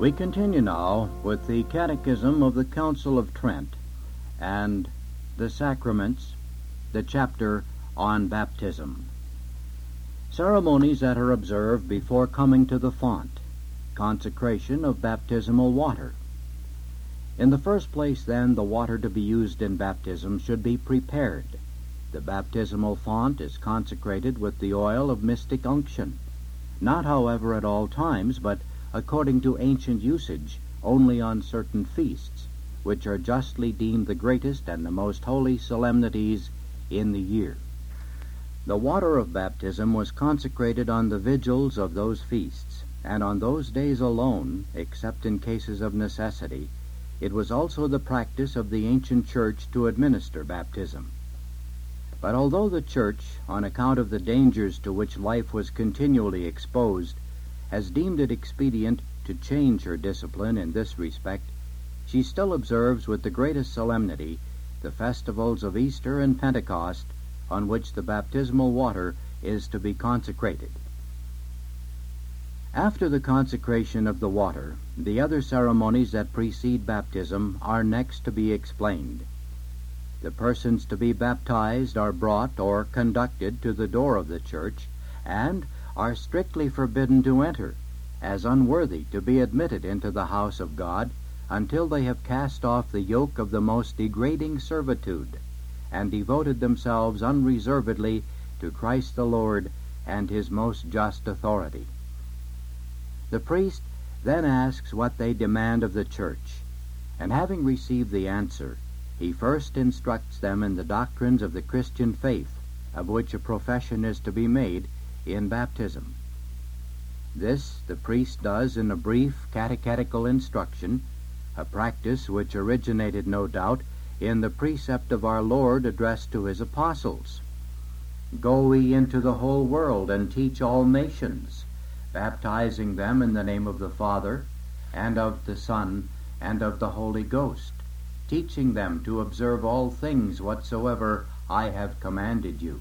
We continue now with the Catechism of the Council of Trent and the Sacraments, the chapter on Baptism. Ceremonies that are observed before coming to the font. Consecration of baptismal water. In the first place, then, the water to be used in baptism should be prepared. The baptismal font is consecrated with the oil of mystic unction, not, however, at all times, but according to ancient usage, only on certain feasts, which are justly deemed the greatest and the most holy solemnities in the year. The water of baptism was consecrated on the vigils of those feasts, and on those days alone, except in cases of necessity. It was also the practice of the ancient church to administer baptism. But although the church, on account of the dangers to which life was continually exposed, has deemed it expedient to change her discipline in this respect, she still observes with the greatest solemnity the festivals of Easter and Pentecost, on which the baptismal water is to be consecrated. After the consecration of the water, the other ceremonies that precede baptism are next to be explained. The persons to be baptized are brought or conducted to the door of the church, and are strictly forbidden to enter, as unworthy to be admitted into the house of God, until they have cast off the yoke of the most degrading servitude, and devoted themselves unreservedly to Christ the Lord and his most just authority. The priest then asks what they demand of the church, and having received the answer, he first instructs them in the doctrines of the Christian faith, of which a profession is to be made in baptism. This the priest does in a brief catechetical instruction, a practice which originated, no doubt, in the precept of our Lord addressed to his apostles. Go ye into the whole world and teach all nations, baptizing them in the name of the Father, and of the Son, and of the Holy Ghost, teaching them to observe all things whatsoever I have commanded you.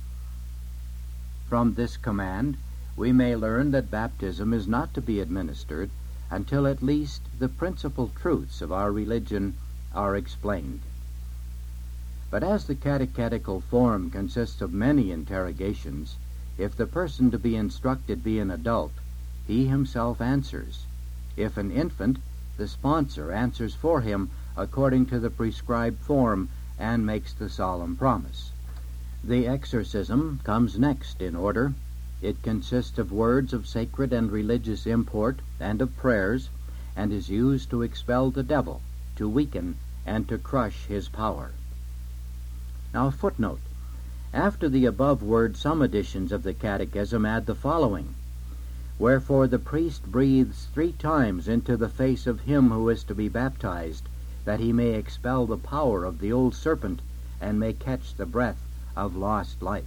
From this command, we may learn that baptism is not to be administered until at least the principal truths of our religion are explained. But as the catechetical form consists of many interrogations, if the person to be instructed be an adult, he himself answers. If an infant, the sponsor answers for him according to the prescribed form and makes the solemn promise. The exorcism comes next in order. It consists of words of sacred and religious import and of prayers, and is used to expel the devil, to weaken, and to crush his power. Now, footnote. After the above word, some editions of the Catechism add the following: Wherefore the priest breathes 3 times into the face of him who is to be baptized, that he may expel the power of the old serpent, and may catch the breath of lost life.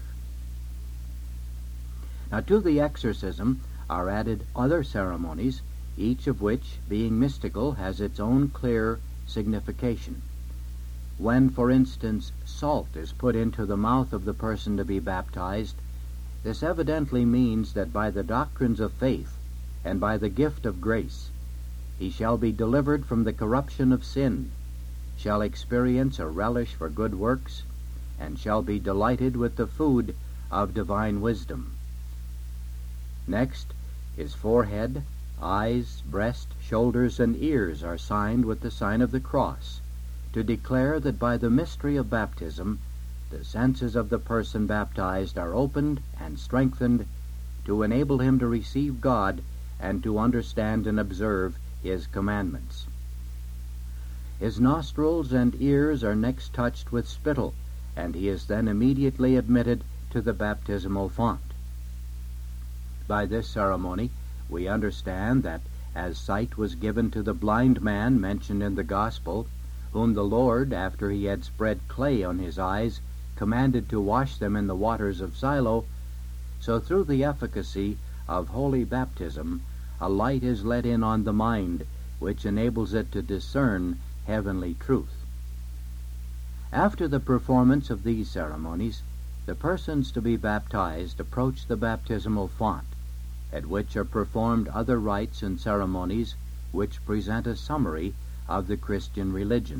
Now, to the exorcism are added other ceremonies, each of which, being mystical, has its own clear signification. When, for instance, salt is put into the mouth of the person to be baptized, this evidently means that by the doctrines of faith and by the gift of grace, he shall be delivered from the corruption of sin, shall experience a relish for good works, and shall be delighted with the food of divine wisdom. Next, his forehead, eyes, breast, shoulders, and ears are signed with the sign of the cross, to declare that by the mystery of baptism, the senses of the person baptized are opened and strengthened to enable him to receive God and to understand and observe his commandments. His nostrils and ears are next touched with spittle, and he is then immediately admitted to the baptismal font. By this ceremony, we understand that as sight was given to the blind man mentioned in the Gospel, whom the Lord, after he had spread clay on his eyes, commanded to wash them in the waters of Siloam, so through the efficacy of holy baptism, a light is let in on the mind, which enables it to discern heavenly truth. After the performance of these ceremonies, the persons to be baptized approach the baptismal font, at which are performed other rites and ceremonies which present a summary of the Christian religion.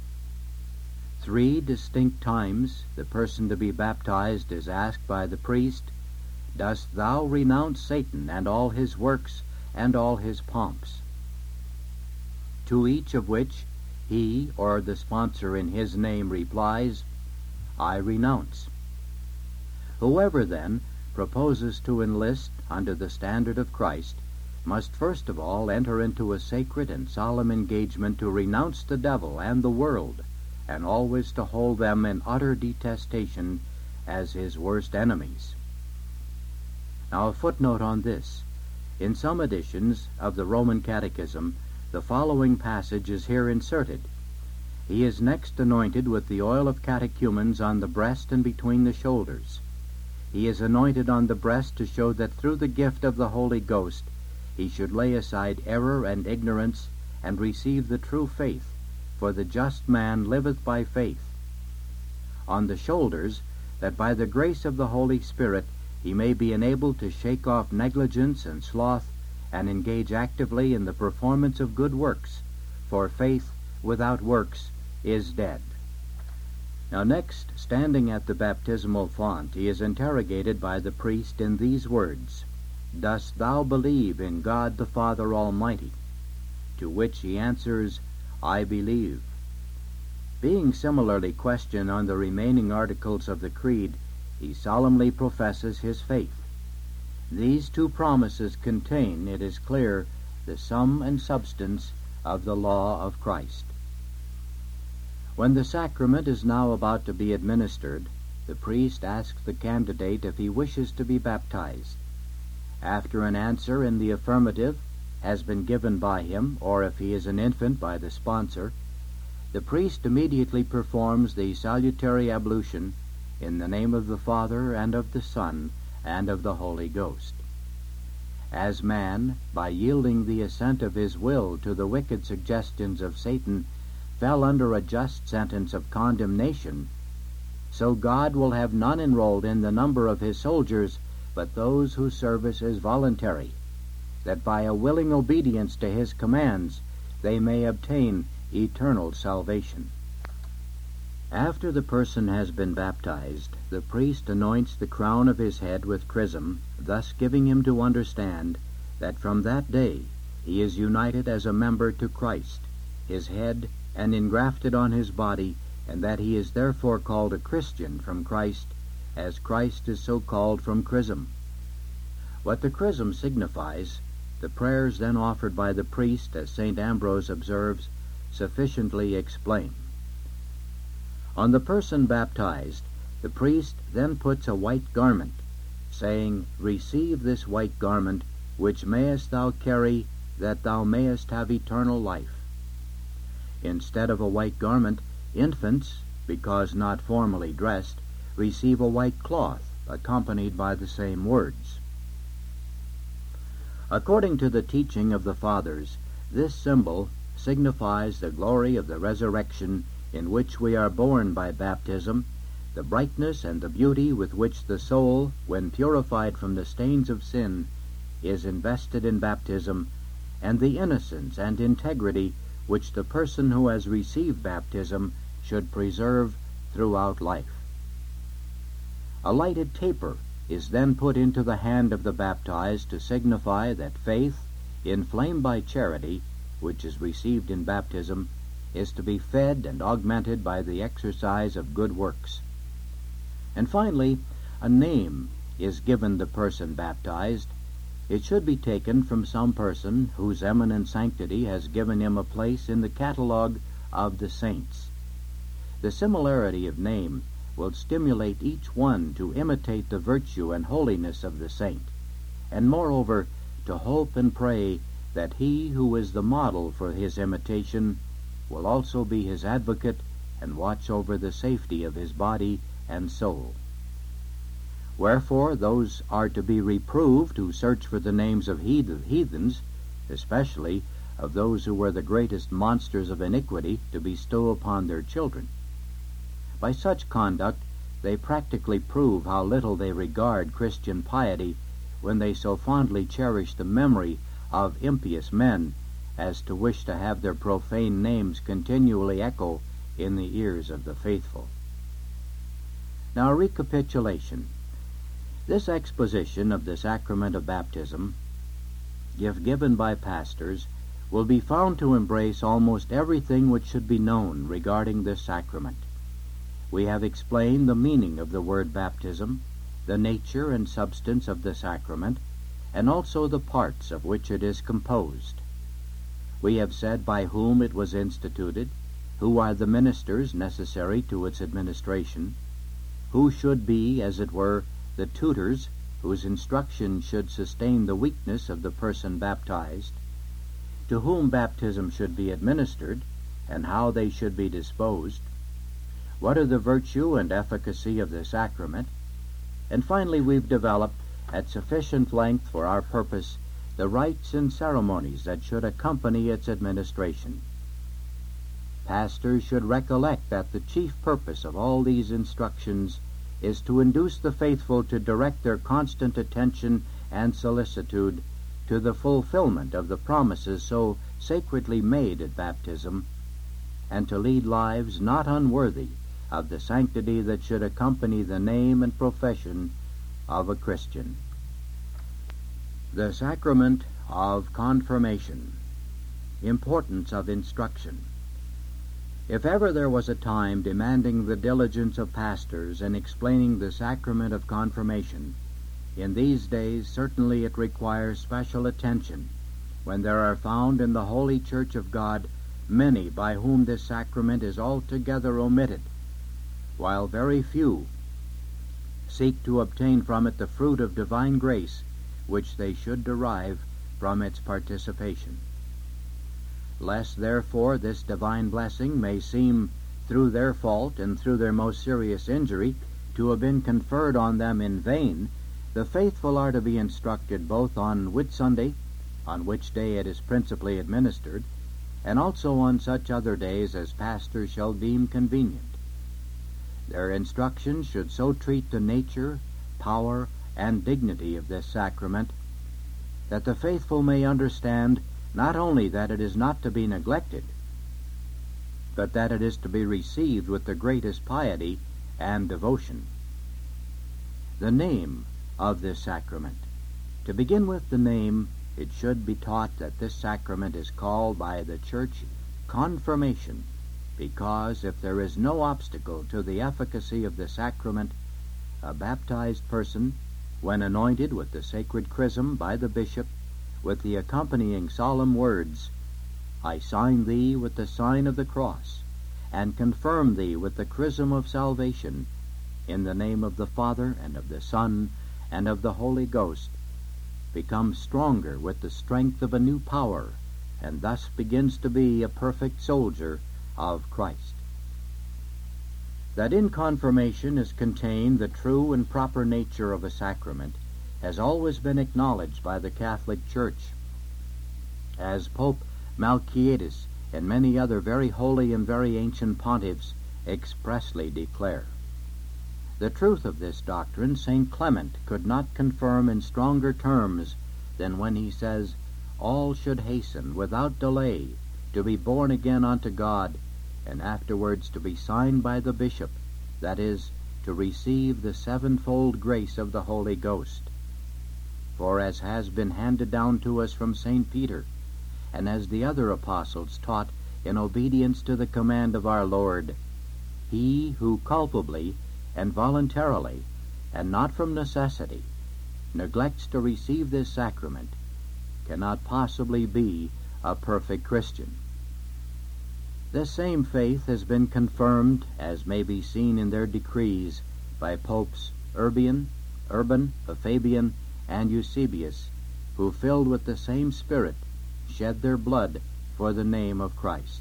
3 distinct times the person to be baptized is asked by the priest, "Dost thou renounce Satan and all his works and all his pomps?" To each of which he or the sponsor in his name replies, "I renounce." Whoever, then, proposes to enlist under the standard of Christ must first of all enter into a sacred and solemn engagement to renounce the devil and the world, and always to hold them in utter detestation as his worst enemies. Now a footnote on this. In some editions of the Roman Catechism, the following passage is here inserted. "He is next anointed with the oil of catechumens on the breast and between the shoulders. He is anointed on the breast to show that through the gift of the Holy Ghost he should lay aside error and ignorance and receive the true faith, for the just man liveth by faith. On the shoulders, that by the grace of the Holy Spirit he may be enabled to shake off negligence and sloth and engage actively in the performance of good works, for faith without works is dead." Now next, standing at the baptismal font, he is interrogated by the priest in these words, "Dost thou believe in God the Father Almighty?" To which he answers, "I believe." Being similarly questioned on the remaining articles of the creed, he solemnly professes his faith. These 2 promises contain, it is clear, the sum and substance of the law of Christ. When the sacrament is now about to be administered, the priest asks the candidate if he wishes to be baptized. After an answer in the affirmative has been given by him, or if he is an infant by the sponsor, the priest immediately performs the salutary ablution in the name of the Father and of the Son and of the Holy Ghost. As man, by yielding the assent of his will to the wicked suggestions of Satan, fell under a just sentence of condemnation, so God will have none enrolled in the number of his soldiers but those whose service is voluntary, that by a willing obedience to his commands they may obtain eternal salvation. After the person has been baptized, the priest anoints the crown of his head with chrism, thus giving him to understand that from that day he is united as a member to Christ, his head, and engrafted on his body, and that he is therefore called a Christian from Christ, as Christ is so called from chrism. What the chrism signifies, the prayers then offered by the priest, as St. Ambrose observes, sufficiently explain. On the person baptized, the priest then puts a white garment, saying, "Receive this white garment, which mayest thou carry, that thou mayest have eternal life." Instead of a white garment, infants, because not formally dressed, receive a white cloth, accompanied by the same words. According to the teaching of the Fathers, this symbol signifies the glory of the resurrection in which we are born by baptism, the brightness and the beauty with which the soul, when purified from the stains of sin, is invested in baptism, and the innocence and integrity which the person who has received baptism should preserve throughout life. A lighted taper is then put into the hand of the baptized to signify that faith, inflamed by charity, which is received in baptism, is to be fed and augmented by the exercise of good works. And finally, a name is given the person baptized. It should be taken from some person whose eminent sanctity has given him a place in the catalogue of the saints. The similarity of name will stimulate each one to imitate the virtue and holiness of the saint, and moreover to hope and pray that he who is the model for his imitation will also be his advocate and watch over the safety of his body and soul. Wherefore those are to be reproved who search for the names of heathens, especially of those who were the greatest monsters of iniquity, to bestow upon their children. By such conduct they practically prove how little they regard Christian piety when they so fondly cherish the memory of impious men as to wish to have their profane names continually echo in the ears of the faithful. Now, a recapitulation. This exposition of the sacrament of baptism, if given by pastors, will be found to embrace almost everything which should be known regarding this sacrament. We have explained the meaning of the word baptism, the nature and substance of the sacrament, and also the parts of which it is composed. We have said by whom it was instituted, who are the ministers necessary to its administration, who should be, as it were, the tutors whose instruction should sustain the weakness of the person baptized, to whom baptism should be administered, and how they should be disposed, what are the virtue and efficacy of the sacrament, and finally we've developed at sufficient length for our purpose the rites and ceremonies that should accompany its administration. Pastors should recollect that the chief purpose of all these instructions is to induce the faithful to direct their constant attention and solicitude to the fulfillment of the promises so sacredly made at baptism, and to lead lives not unworthy of the sanctity that should accompany the name and profession of a Christian. The sacrament of confirmation. Importance of instruction. If ever there was a time demanding the diligence of pastors in explaining the sacrament of confirmation, in these days certainly it requires special attention, when there are found in the Holy Church of God many by whom this sacrament is altogether omitted, while very few seek to obtain from it the fruit of divine grace which they should derive from its participation. Lest, therefore, this divine blessing may seem, through their fault and through their most serious injury, to have been conferred on them in vain, the faithful are to be instructed both on Whitsunday, on which day it is principally administered, and also on such other days as pastors shall deem convenient. Their instructions should so treat the nature, power, and dignity of this sacrament that the faithful may understand not only that it is not to be neglected, but that it is to be received with the greatest piety and devotion. The name of this sacrament. To begin with the name, it should be taught that this sacrament is called by the Church confirmation, because if there is no obstacle to the efficacy of the sacrament, a baptized person, when anointed with the sacred chrism by the bishop, with the accompanying solemn words, "I sign thee with the sign of the cross, and confirm thee with the chrism of salvation, in the name of the Father, and of the Son, and of the Holy Ghost," becomes stronger with the strength of a new power, and thus begins to be a perfect soldier of Christ. That in confirmation is contained the true and proper nature of a sacrament has always been acknowledged by the Catholic Church, as Pope Melchiades and many other very holy and very ancient pontiffs expressly declare. The truth of this doctrine St. Clement could not confirm in stronger terms than when he says, "All should hasten without delay to be born again unto God, and afterwards to be signed by the bishop, that is, to receive the sevenfold grace of the Holy Ghost. For as has been handed down to us from St. Peter, and as the other apostles taught in obedience to the command of our Lord, he who culpably and voluntarily, and not from necessity, neglects to receive this sacrament, cannot possibly be a perfect Christian." This same faith has been confirmed, as may be seen in their decrees, by Popes Urban, Fabian, and Eusebius, who, filled with the same Spirit, shed their blood for the name of Christ.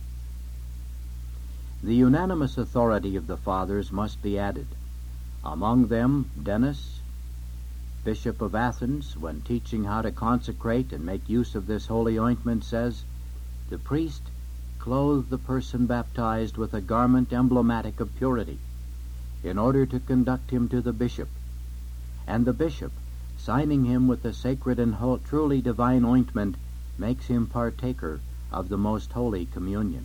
The unanimous authority of the Fathers must be added. Among them, Denis, Bishop of Athens, when teaching how to consecrate and make use of this holy ointment, says, "The priest clothed the person baptized with a garment emblematic of purity, in order to conduct him to the bishop, and the bishop, signing him with the sacred and truly divine ointment, makes him partaker of the most holy communion.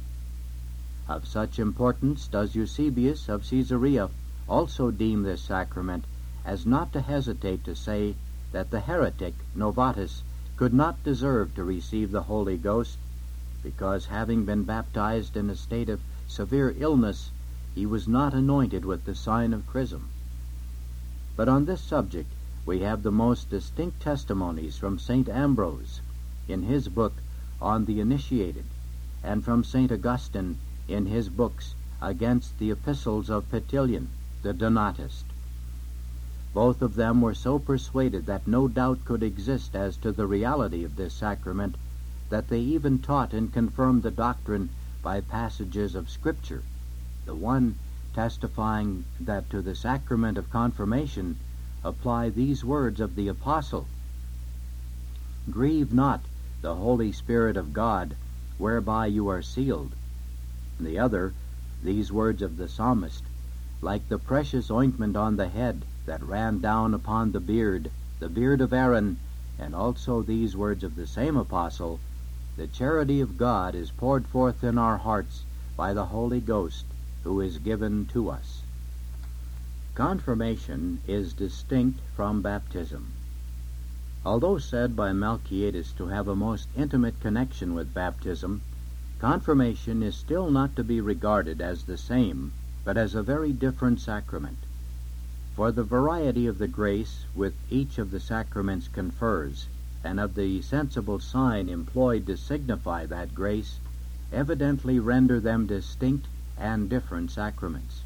Of such importance does Eusebius of Caesarea also deem this sacrament as not to hesitate to say that the heretic Novatus could not deserve to receive the Holy Ghost, because having been baptized in a state of severe illness, he was not anointed with the sign of chrism. But on this subject we have the most distinct testimonies from St. Ambrose in his book On the Initiated, and from St. Augustine in his books against the epistles of Petilian, the Donatist. Both of them were so persuaded that no doubt could exist as to the reality of this sacrament that they even taught and confirmed the doctrine by passages of Scripture, the one testifying that to the sacrament of confirmation apply these words of the Apostle: "Grieve not the Holy Spirit of God, whereby you are sealed." And the other, these words of the psalmist: "Like the precious ointment on the head that ran down upon the beard of Aaron," and also these words of the same apostle: "The charity of God is poured forth in our hearts by the Holy Ghost, who is given to us." Confirmation is distinct from baptism. Although said by Melchiades to have a most intimate connection with baptism, confirmation is still not to be regarded as the same, but as a very different sacrament. For the variety of the grace which each of the sacraments confers, and of the sensible sign employed to signify that grace, evidently render them distinct and different sacraments.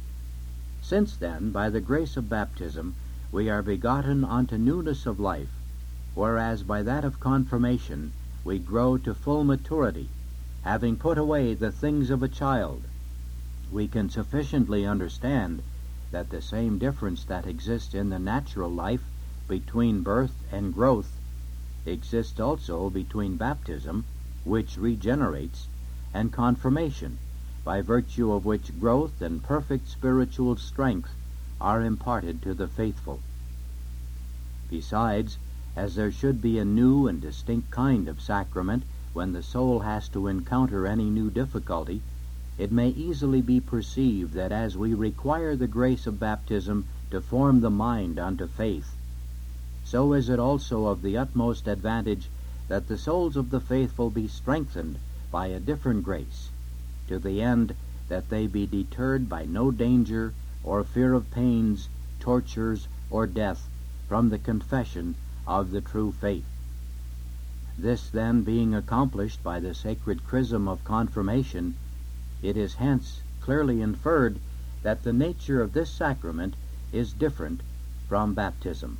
Since then, by the grace of baptism, we are begotten unto newness of life, whereas by that of confirmation we grow to full maturity, having put away the things of a child, we can sufficiently understand that the same difference that exists in the natural life between birth and growth exists also between baptism, which regenerates, and confirmation, by virtue of which growth and perfect spiritual strength are imparted to the faithful. Besides, as there should be a new and distinct kind of sacrament when the soul has to encounter any new difficulty, it may easily be perceived that as we require the grace of baptism to form the mind unto faith, so is it also of the utmost advantage that the souls of the faithful be strengthened by a different grace, to the end that they be deterred by no danger or fear of pains, tortures, or death from the confession of the true faith. This then being accomplished by the sacred chrism of confirmation, it is hence clearly inferred that the nature of this sacrament is different from baptism.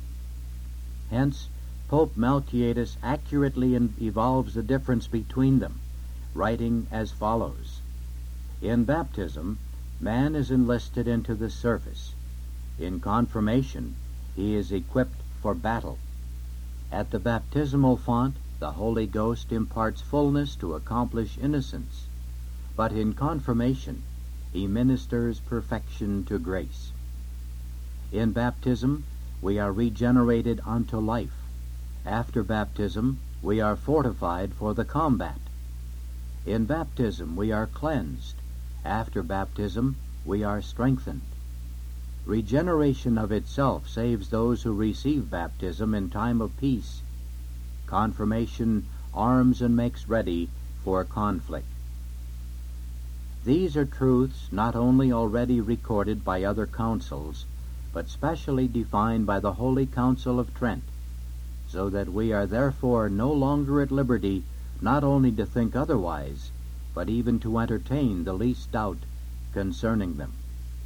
Hence, Pope Melchiades accurately evolves the difference between them, writing as follows: "In baptism, man is enlisted into the service. In confirmation, he is equipped for battle. At the baptismal font, the Holy Ghost imparts fullness to accomplish innocence, but in confirmation, he ministers perfection to grace. In baptism, we are regenerated unto life. After baptism, we are fortified for the combat. In baptism, we are cleansed. After baptism, we are strengthened. Regeneration of itself saves those who receive baptism in time of peace. Confirmation arms and makes ready for conflict." These are truths not only already recorded by other councils, but specially defined by the Holy Council of Trent, so that we are therefore no longer at liberty not only to think otherwise, but even to entertain the least doubt concerning them.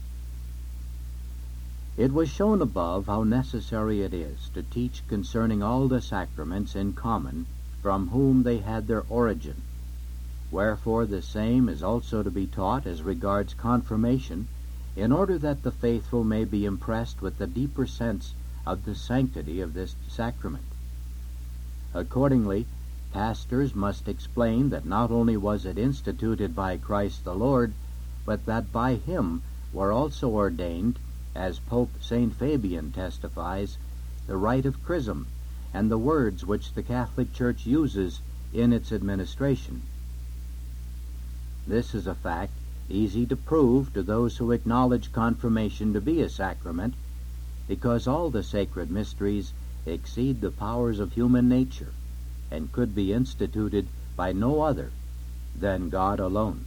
It was shown above how necessary it is to teach concerning all the sacraments in common from whom they had their origin. Wherefore the same is also to be taught as regards confirmation, in order that the faithful may be impressed with the deeper sense of the sanctity of this sacrament. Accordingly, pastors must explain that not only was it instituted by Christ the Lord, but that by him were also ordained, as Pope St. Fabian testifies, the rite of chrism, and the words which the Catholic Church uses in its administration. This is a fact easy to prove to those who acknowledge confirmation to be a sacrament, because all the sacred mysteries exceed the powers of human nature and could be instituted by no other than God alone.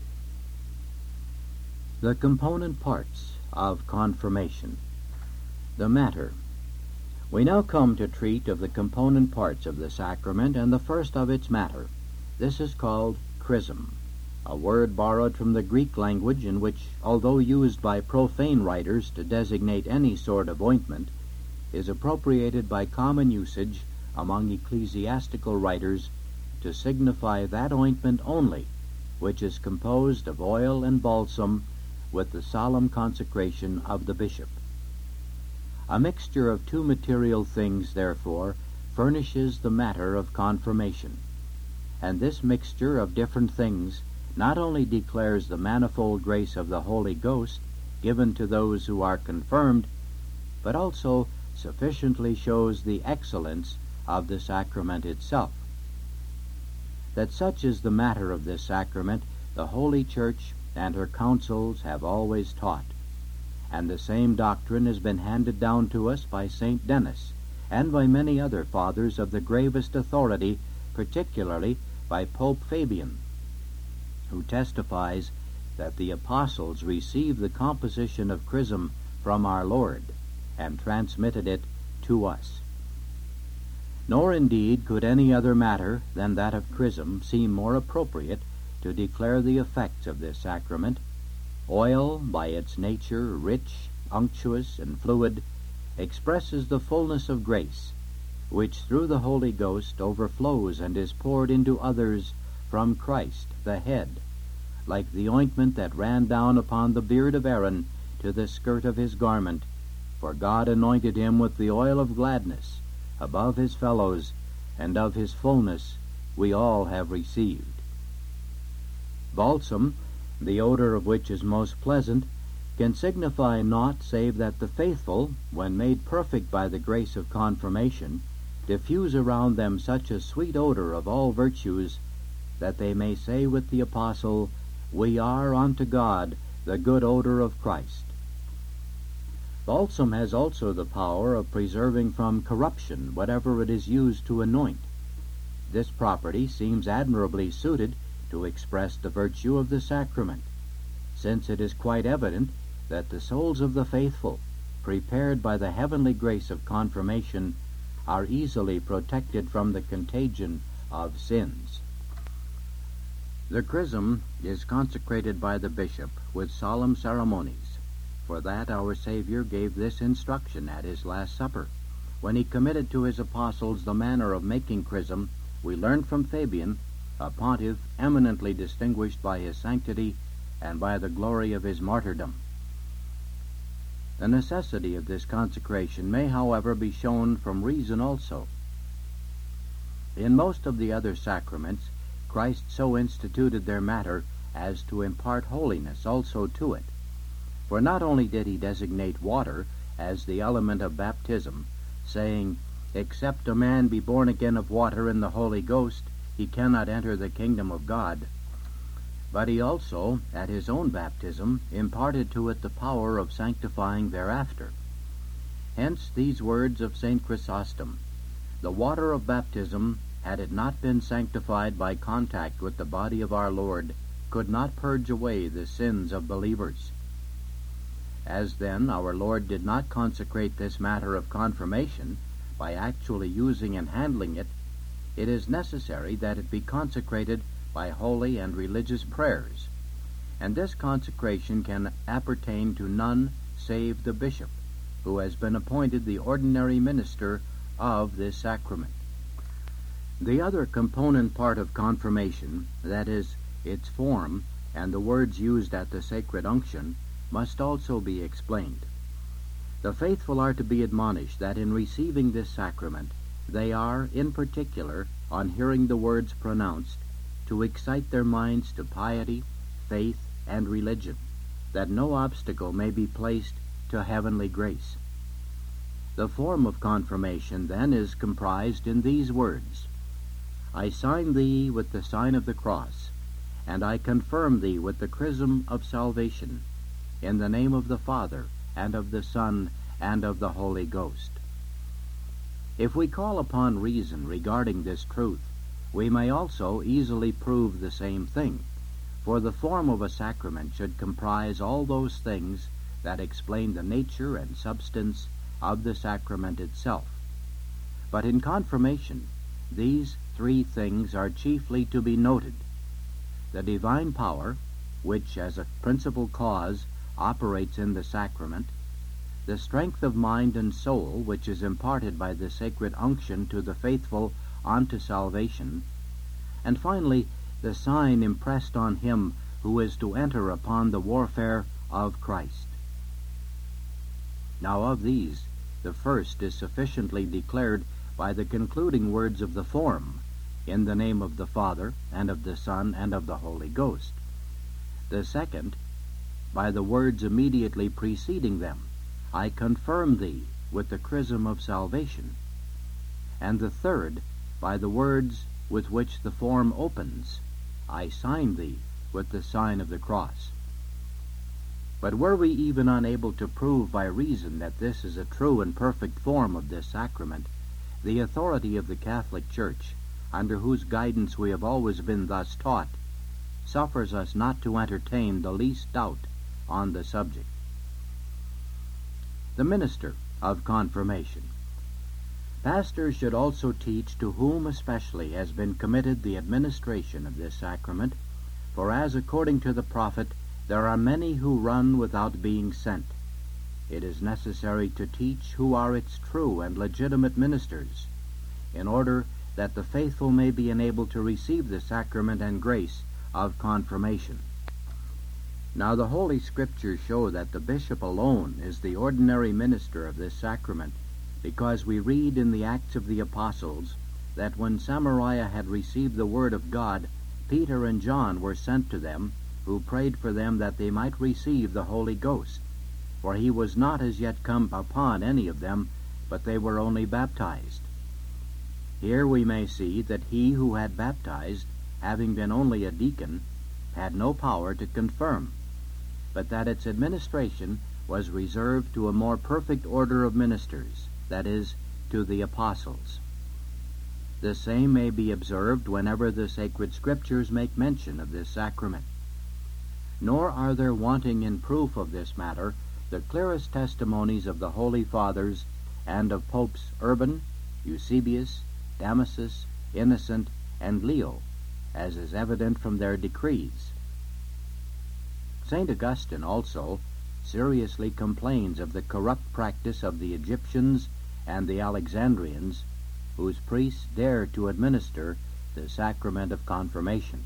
The component parts of confirmation. The matter. We now come to treat of the component parts of the sacrament, and the first of its matter. This is called chrism, a word borrowed from the Greek language, in which, although used by profane writers to designate any sort of ointment, is appropriated by common usage among ecclesiastical writers to signify that ointment only which is composed of oil and balsam with the solemn consecration of the bishop. A mixture of two material things, therefore, furnishes the matter of confirmation, and this mixture of different things not only declares the manifold grace of the Holy Ghost given to those who are confirmed, but also sufficiently shows the excellence of the sacrament itself. That such is the matter of this sacrament, the Holy Church and her councils have always taught, and the same doctrine has been handed down to us by St. Denis and by many other fathers of the gravest authority, particularly by Pope Fabian, who testifies that the apostles received the composition of chrism from our Lord and transmitted it to us. Nor indeed could any other matter than that of chrism seem more appropriate to declare the effects of this sacrament. Oil, by its nature rich, unctuous, and fluid, expresses the fullness of grace, which through the Holy Ghost overflows and is poured into others from Christ, the head, like the ointment that ran down upon the beard of Aaron to the skirt of his garment, for God anointed him with the oil of gladness above his fellows, and of his fullness we all have received. Balsam, the odor of which is most pleasant, can signify naught save that the faithful, when made perfect by the grace of confirmation, diffuse around them such a sweet odor of all virtues, that they may say with the apostle, "We are unto God the good odor of Christ." Balsam has also the power of preserving from corruption whatever it is used to anoint. This property seems admirably suited to express the virtue of the sacrament, since it is quite evident that the souls of the faithful, prepared by the heavenly grace of confirmation, are easily protected from the contagion of sins. The chrism is consecrated by the bishop with solemn ceremonies. For that our Savior gave this instruction at his Last Supper. When he committed to his apostles the manner of making chrism, we learn from Fabian, a pontiff eminently distinguished by his sanctity and by the glory of his martyrdom. The necessity of this consecration may, however, be shown from reason also. In most of the other sacraments, Christ so instituted their matter as to impart holiness also to it. For not only did he designate water as the element of baptism, saying, "Except a man be born again of water and the Holy Ghost, he cannot enter the kingdom of God," but he also, at his own baptism, imparted to it the power of sanctifying thereafter. Hence these words of St. Chrysostom, "The water of baptism, had it not been sanctified by contact with the body of our Lord, could not purge away the sins of believers." As then our Lord did not consecrate this matter of confirmation by actually using and handling it, it is necessary that it be consecrated by holy and religious prayers, and this consecration can appertain to none save the bishop, who has been appointed the ordinary minister of this sacrament. The other component part of confirmation, that is, its form and the words used at the sacred unction, must also be explained. The faithful are to be admonished that in receiving this sacrament they are, in particular, on hearing the words pronounced, to excite their minds to piety, faith, and religion, that no obstacle may be placed to heavenly grace. The form of confirmation, then, is comprised in these words: I sign thee with the sign of the cross, and I confirm thee with the chrism of salvation, in the name of the Father, and of the Son, and of the Holy Ghost. If we call upon reason regarding this truth, we may also easily prove the same thing, for the form of a sacrament should comprise all those things that explain the nature and substance of the sacrament itself. But in confirmation, these three things are chiefly to be noted: the divine power, which as a principal cause operates in the sacrament; the strength of mind and soul, which is imparted by the sacred unction to the faithful unto salvation; and finally, the sign impressed on him who is to enter upon the warfare of Christ. Now of these, the first is sufficiently declared by the concluding words of the form, in the name of the Father, and of the Son, and of the Holy Ghost; the second, by the words immediately preceding them, I confirm thee with the chrism of salvation; and the third, by the words with which the form opens, I sign thee with the sign of the cross. But were we even unable to prove by reason that this is a true and perfect form of this sacrament, the authority of the Catholic Church, under whose guidance we have always been thus taught, suffers us not to entertain the least doubt on the subject. The minister of confirmation. Pastors should also teach to whom especially has been committed the administration of this sacrament, for as according to the prophet, there are many who run without being sent. It is necessary to teach who are its true and legitimate ministers, in order that the faithful may be enabled to receive the sacrament and grace of confirmation. Now the Holy Scriptures show that the bishop alone is the ordinary minister of this sacrament, because we read in the Acts of the Apostles that when Samaria had received the word of God, Peter and John were sent to them, who prayed for them that they might receive the Holy Ghost. For he was not as yet come upon any of them, but they were only baptized. Here we may see that he who had baptized, having been only a deacon, had no power to confirm, but that its administration was reserved to a more perfect order of ministers, that is, to the apostles. The same may be observed whenever the sacred Scriptures make mention of this sacrament. Nor are there wanting in proof of this matter the clearest testimonies of the Holy Fathers and of Popes Urban, Eusebius, Damasus, Innocent, and Leo, as is evident from their decrees. St. Augustine also seriously complains of the corrupt practice of the Egyptians and the Alexandrians, whose priests dare to administer the sacrament of confirmation.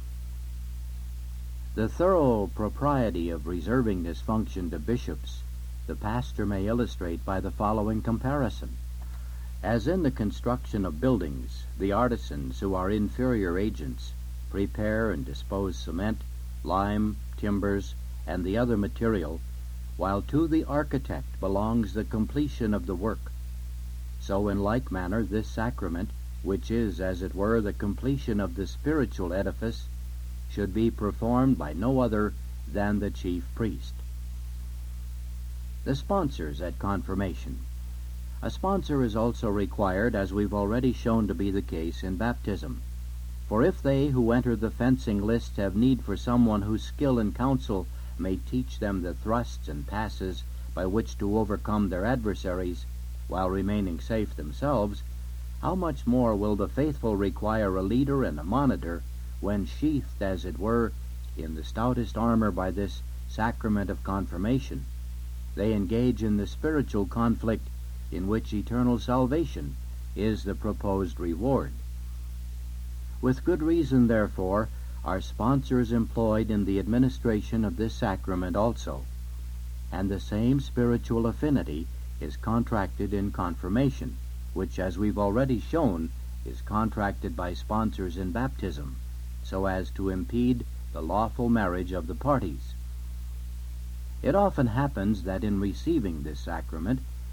The thorough propriety of reserving this function to bishops the pastor may illustrate by the following comparison. As in the construction of buildings, the artisans, who are inferior agents, prepare and dispose cement, lime, timbers, and the other material, while to the architect belongs the completion of the work, so in like manner this sacrament, which is, as it were, the completion of the spiritual edifice, should be performed by no other than the chief priest. The sponsors at confirmation. A sponsor is also required, as we've already shown to be the case in baptism. For if they who enter the fencing lists have need for someone whose skill and counsel may teach them the thrusts and passes by which to overcome their adversaries, while remaining safe themselves, how much more will the faithful require a leader and a monitor, when sheathed, as it were, in the stoutest armor by this sacrament of confirmation, they engage in the spiritual conflict in which eternal salvation is the proposed reward. With good reason, therefore, are sponsors employed in the administration of this sacrament also, and the same spiritual affinity is contracted in confirmation, which, as we've already shown, is contracted by sponsors in baptism, so as to impede the lawful marriage of the parties. It often happens that in receiving this sacrament,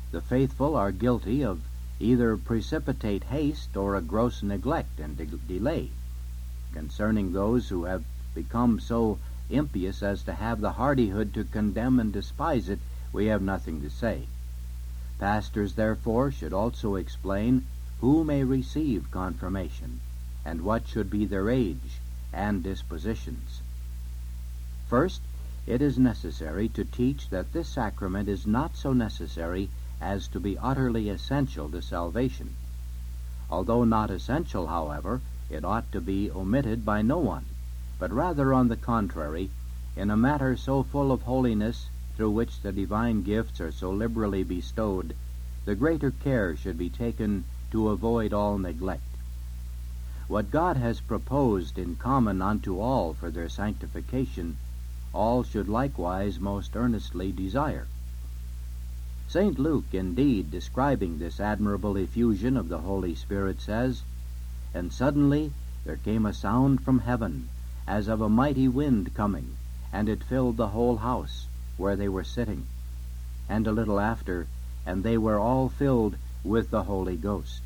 the faithful are guilty of either precipitate haste or a gross neglect and delay. Concerning those who have become so impious as to have the hardihood to condemn and despise it, we have nothing to say. Pastors, therefore, should also explain who may receive confirmation, and what should be their age and dispositions. First, it is necessary to teach that this sacrament is not so necessary as to be utterly essential to salvation. Although not essential, however, it ought to be omitted by no one, but rather, on the contrary, in a matter so full of holiness, through which the divine gifts are so liberally bestowed, the greater care should be taken to avoid all neglect. What God has proposed in common unto all for their sanctification, all should likewise most earnestly desire. St. Luke, indeed, describing this admirable effusion of the Holy Spirit, says, "And suddenly there came a sound from heaven, as of a mighty wind coming, and it filled the whole house where they were sitting. And a little after, and they were all filled with the Holy Ghost."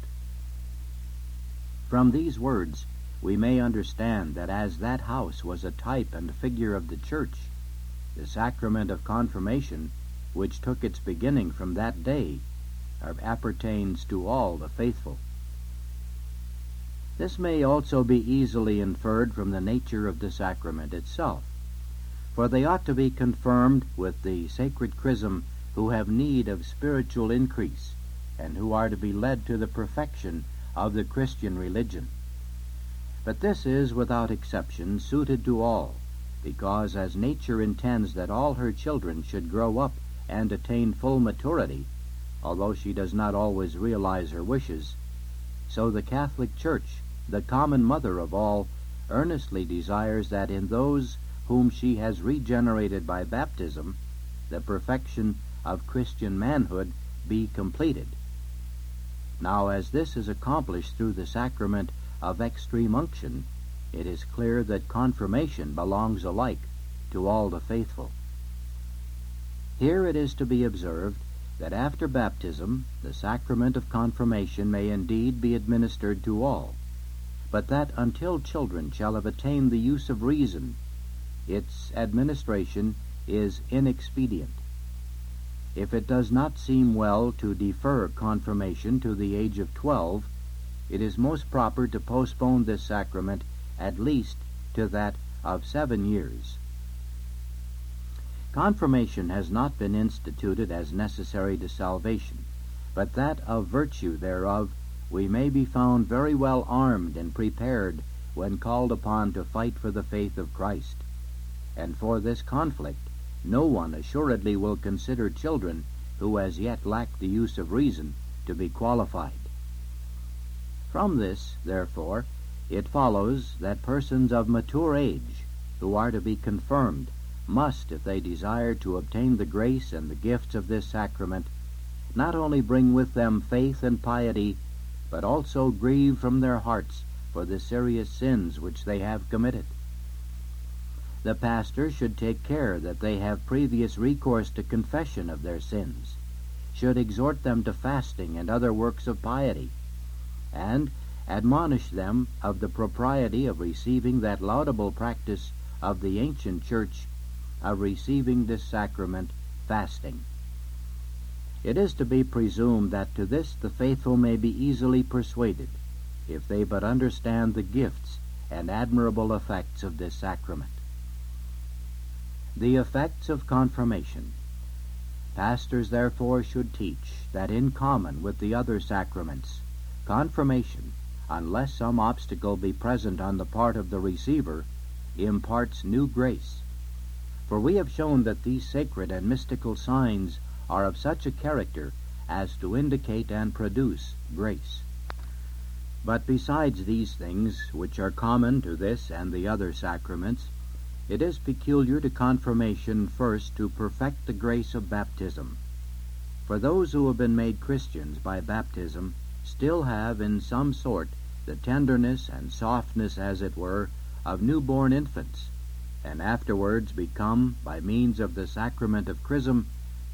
From these words we may understand that as that house was a type and figure of the church, the sacrament of confirmation, which took its beginning from that day, appertains to all the faithful. This may also be easily inferred from the nature of the sacrament itself, for they ought to be confirmed with the sacred chrism who have need of spiritual increase, and who are to be led to the perfection of the Christian religion. But this is, without exception, suited to all, because as nature intends that all her children should grow up and attain full maturity, although she does not always realize her wishes, so the Catholic Church, the common mother of all, earnestly desires that in those whom she has regenerated by baptism, the perfection of Christian manhood be completed. Now, as this is accomplished through the sacrament of extreme unction, it is clear that confirmation belongs alike to all the faithful. Here it is to be observed that after baptism the sacrament of confirmation may indeed be administered to all, but that until children shall have attained the use of reason, its administration is inexpedient. If it does not seem well to defer confirmation to the age of 12, it is most proper to postpone this sacrament at least to that of 7 years. Confirmation has not been instituted as necessary to salvation, but that of virtue thereof we may be found very well armed and prepared when called upon to fight for the faith of Christ. And for this conflict no one assuredly will consider children who as yet lack the use of reason to be qualified. From this, therefore, it follows that persons of mature age, who are to be confirmed, must, if they desire to obtain the grace and the gifts of this sacrament, not only bring with them faith and piety, but also grieve from their hearts for the serious sins which they have committed. The pastor should take care that they have previous recourse to confession of their sins, should exhort them to fasting and other works of piety, and admonish them of the propriety of receiving that laudable practice of the ancient church of receiving this sacrament, fasting. It is to be presumed that to this the faithful may be easily persuaded, if they but understand the gifts and admirable effects of this sacrament. The effects of confirmation. Pastors, therefore, should teach that in common with the other sacraments, confirmation, unless some obstacle be present on the part of the receiver, imparts new grace. For we have shown that these sacred and mystical signs are of such a character as to indicate and produce grace. But besides these things, which are common to this and the other sacraments, it is peculiar to confirmation first to perfect the grace of baptism. For those who have been made Christians by baptism still have in some sort the tenderness and softness, as it were, of newborn infants, and afterwards become, by means of the sacrament of chrism,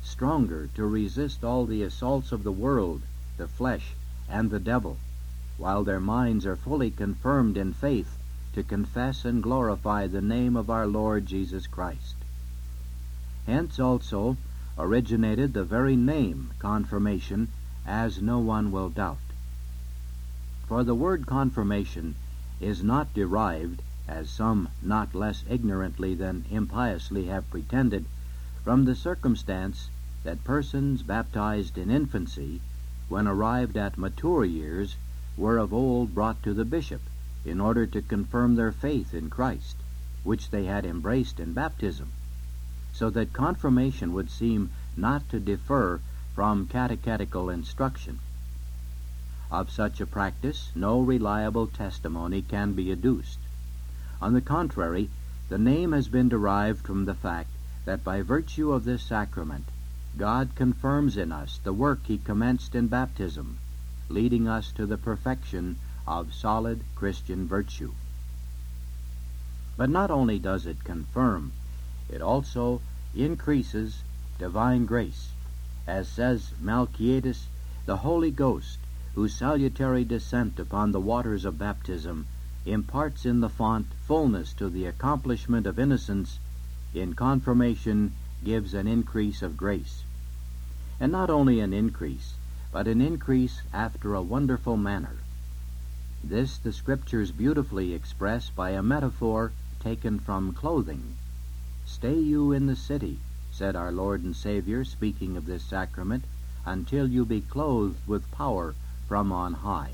stronger to resist all the assaults of the world, the flesh, and the devil, while their minds are fully confirmed in faith to confess and glorify the name of our Lord Jesus Christ. Hence also originated the very name confirmation, as no one will doubt. For the word confirmation is not derived, as some not less ignorantly than impiously have pretended, from the circumstance that persons baptized in infancy, when arrived at mature years, were of old brought to the bishop, in order to confirm their faith in Christ, which they had embraced in baptism, so that confirmation would seem not to differ from catechetical instruction. Of such a practice no reliable testimony can be adduced. On the contrary, the name has been derived from the fact that by virtue of this sacrament, God confirms in us the work He commenced in baptism, leading us to the perfection of solid Christian virtue. But not only does it confirm, it also increases divine grace. As says Melchiades, the Holy Ghost, whose salutary descent upon the waters of baptism imparts in the font fullness to the accomplishment of innocence, in confirmation gives an increase of grace. And not only an increase, but an increase after a wonderful manner. This the Scriptures beautifully express by a metaphor taken from clothing. "Stay you in the city," said our Lord and Savior, speaking of this sacrament, "until you be clothed with power from on high."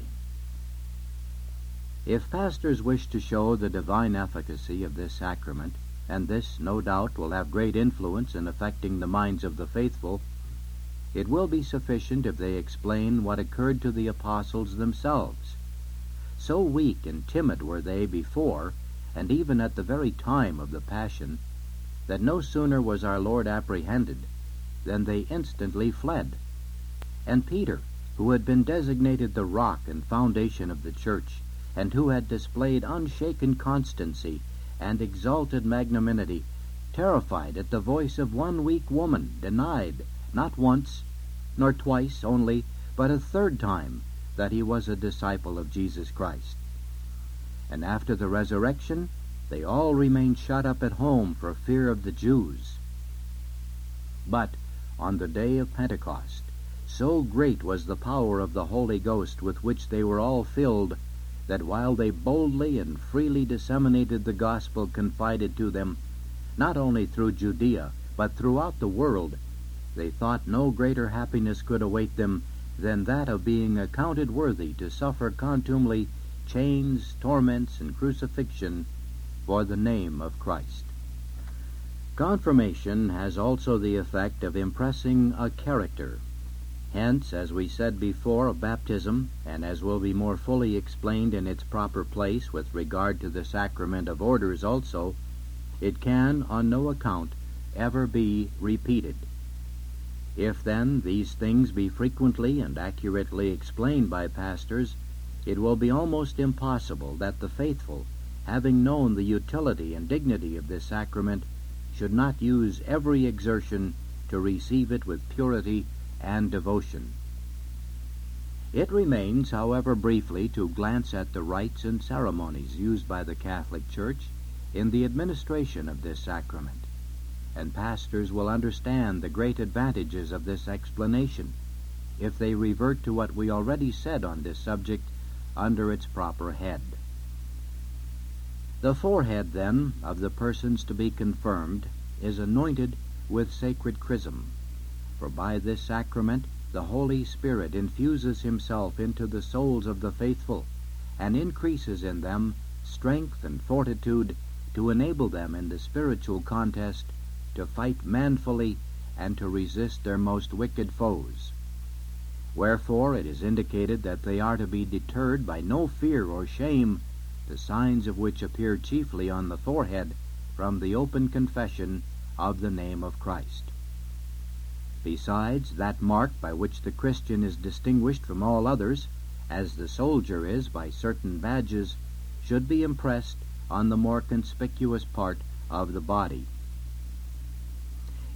If pastors wish to show the divine efficacy of this sacrament, and this, no doubt, will have great influence in affecting the minds of the faithful, it will be sufficient if they explain what occurred to the apostles themselves. So weak and timid were they before, and even at the very time of the Passion, that no sooner was our Lord apprehended than they instantly fled. And Peter, who had been designated the rock and foundation of the church, and who had displayed unshaken constancy and exalted magnanimity, terrified at the voice of one weak woman, denied, not once, nor twice only, but a third time, that he was a disciple of Jesus Christ. And after the resurrection, they all remained shut up at home for fear of the Jews. But on the day of Pentecost, so great was the power of the Holy Ghost with which they were all filled, that while they boldly and freely disseminated the gospel confided to them, not only through Judea, but throughout the world, they thought no greater happiness could await them than that of being accounted worthy to suffer contumely chains, torments, and crucifixion for the name of Christ. Confirmation has also the effect of impressing a character. Hence, as we said before of baptism, and as will be more fully explained in its proper place with regard to the sacrament of orders also, it can on no account ever be repeated. If, then, these things be frequently and accurately explained by pastors, it will be almost impossible that the faithful, having known the utility and dignity of this sacrament, should not use every exertion to receive it with purity and devotion. It remains, however, briefly to glance at the rites and ceremonies used by the Catholic Church in the administration of this sacrament, and pastors will understand the great advantages of this explanation if they revert to what we already said on this subject under its proper head. The forehead, then, of the persons to be confirmed is anointed with sacred chrism, for by this sacrament the Holy Spirit infuses Himself into the souls of the faithful, and increases in them strength and fortitude to enable them in the spiritual contest to fight manfully and to resist their most wicked foes. Wherefore it is indicated that they are to be deterred by no fear or shame, the signs of which appear chiefly on the forehead from the open confession of the name of Christ. Besides, that mark by which the Christian is distinguished from all others, as the soldier is by certain badges, should be impressed on the more conspicuous part of the body.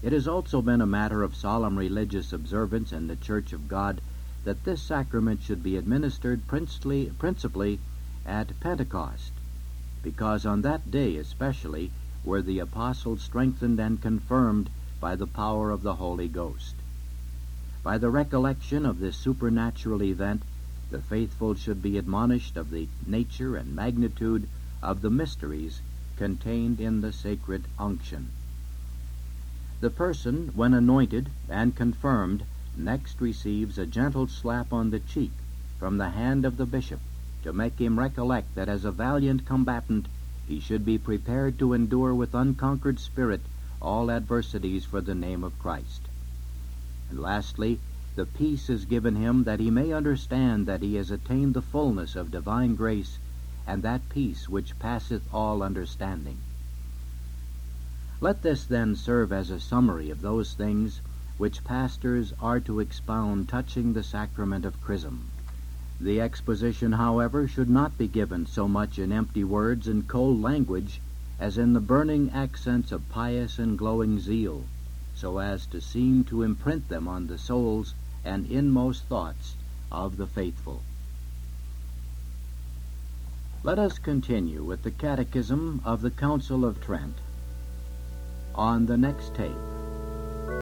It has also been a matter of solemn religious observance in the Church of God that this sacrament should be administered principally at Pentecost, because on that day especially were the apostles strengthened and confirmed by the power of the Holy Ghost. By the recollection of this supernatural event, the faithful should be admonished of the nature and magnitude of the mysteries contained in the sacred unction. The person, when anointed and confirmed, next receives a gentle slap on the cheek from the hand of the bishop, to make him recollect that as a valiant combatant he should be prepared to endure with unconquered spirit all adversities for the name of Christ. And lastly, the peace is given him that he may understand that he has attained the fullness of divine grace, and that peace which passeth all understanding. Let this then serve as a summary of those things which pastors are to expound touching the sacrament of chrism. The exposition, however, should not be given so much in empty words and cold language as in the burning accents of pious and glowing zeal, so as to seem to imprint them on the souls and inmost thoughts of the faithful. Let us continue with the Catechism of the Council of Trent on the next tape.